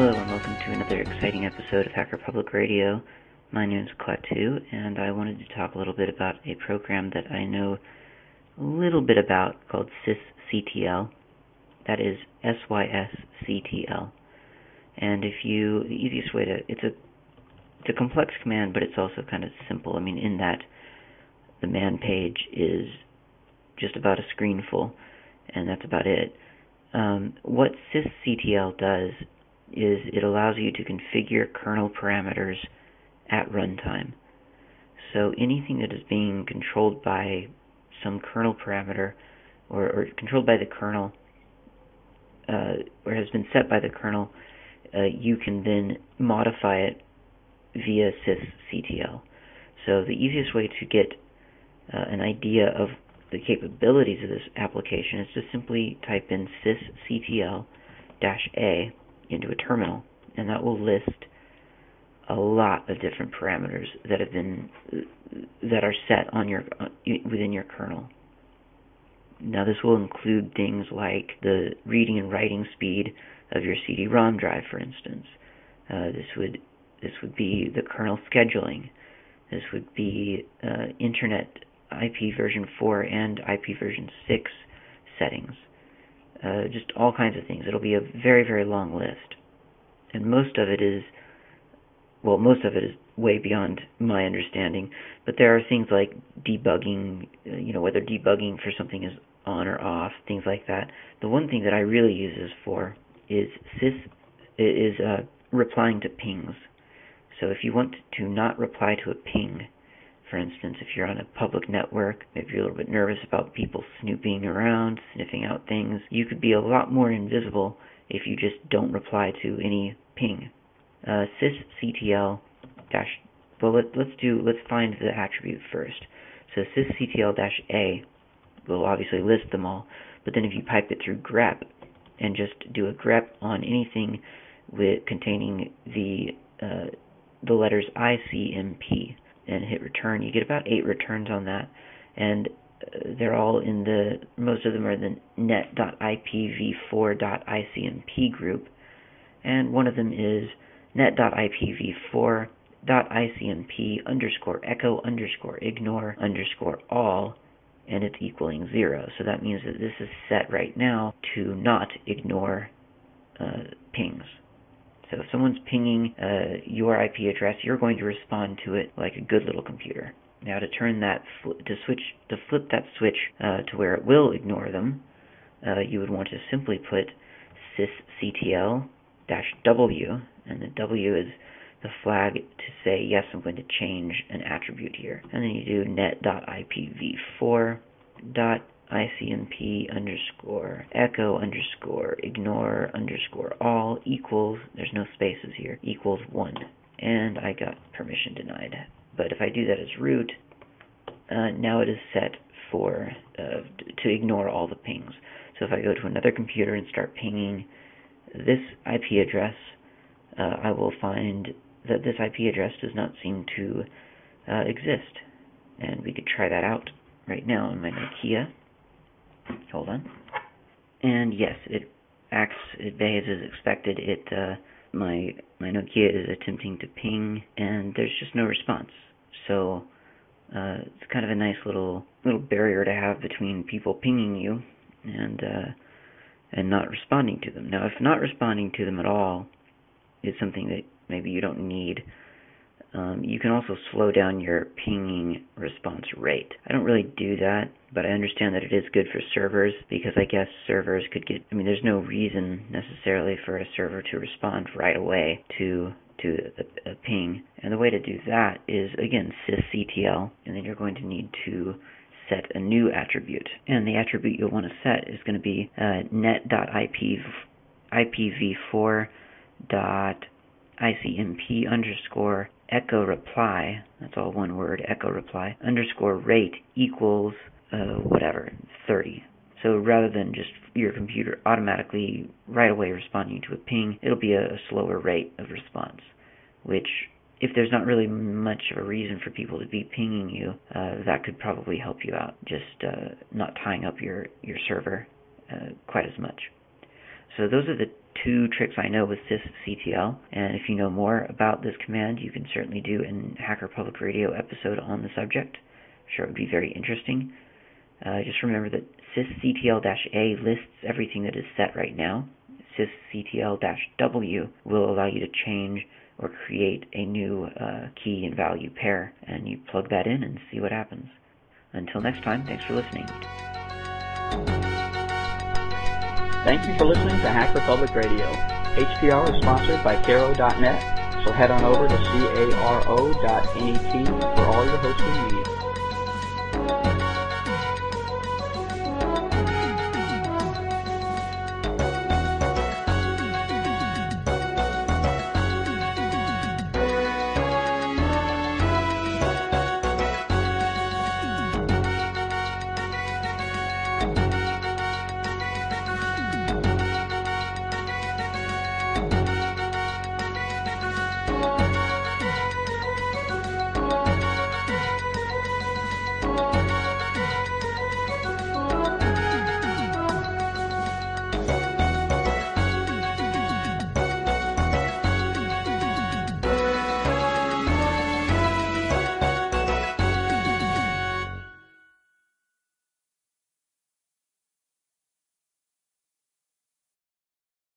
Hello and welcome to another exciting episode of Hacker Public Radio. My name is Klaatu, and I wanted to talk a little bit about a program that I know a little bit about called sysctl. That is sysctl. And the easiest way to, it's a complex command, but it's also kind of simple. I mean, in that the man page is just about a screen full, and that's about it. What sysctl does is it allows you to configure kernel parameters at runtime. So anything that is being controlled by some kernel parameter or controlled by the kernel or has been set by the kernel, you can then modify it via sysctl. So the easiest way to get an idea of the capabilities of this application is to simply type in sysctl-a into a terminal, and that will list a lot of different parameters that are set on within your kernel. Now, this will include things like the reading and writing speed of your CD-ROM drive, for instance. This would be the kernel scheduling. This would be Internet IP version 4 and IP version 6 settings. Just all kinds of things. It'll be a very, very long list. And most of it is way beyond my understanding. But there are things like debugging, whether debugging for something is on or off, things like that. The one thing that I really use this for is replying to pings. So if you want to not reply to a ping, for instance, if you're on a public network, maybe you're a little bit nervous about people snooping around, sniffing out things, you could be a lot more invisible if you just don't reply to any ping. Sysctl let's find the attribute first. So sysctl-a will obviously list them all, but then if you pipe it through grep and just do a grep on anything containing the letters ICMP and hit return, you get about 8 returns on that, and they're all most of them are the net.ipv4.icmp group, and one of them is net.ipv4.icmp_echo_ignore_all, and it's equaling 0. So that means that this is set right now to not ignore pings. So if someone's pinging your IP address, you're going to respond to it like a good little computer. Now, to turn that to flip that switch to where it will ignore them, you would want to simply put sysctl-w, and the W is the flag to say, yes, I'm going to change an attribute here. And then you do net.ipv4.icmp_echo_ignore_all equals, there's no spaces here, equals 1. And I got permission denied. But if I do that as root, now it is set for to ignore all the pings. So if I go to another computer and start pinging this IP address, I will find that this IP address does not seem to exist. And we could try that out right now on my Nokia. Hold on. And yes, it behaves as expected. My Nokia is attempting to ping, and there's just no response. So it's kind of a nice little barrier to have between people pinging you and not responding to them. Now, if not responding to them at all is something that maybe you don't need, you can also slow down your pinging response rate. I don't really do that, but I understand that it is good for servers, because I guess servers could there's no reason necessarily for a server to respond right away to a ping. And the way to do that is, again, sysctl, and then you're going to need to set a new attribute. And the attribute you'll want to set is going to be net.ipv4.icmp_echo reply, that's all one word, echo reply, _rate equals 30. So rather than just your computer automatically right away responding to a ping, it'll be a slower rate of response, which, if there's not really much of a reason for people to be pinging you, that could probably help you out, just not tying up your server quite as much. So those are the two tricks I know with sysctl, and if you know more about this command, you can certainly do an Hacker Public Radio episode on the subject. I'm sure it would be very interesting. Just remember that sysctl-a lists everything that is set right now. sysctl-w will allow you to change or create a new key and value pair, and you plug that in and see what happens. Until next time, thanks for listening. Thank you for listening to Hacker Public Radio. HPR is sponsored by Caro.net, so head on over to caro.net for all your hosting needs.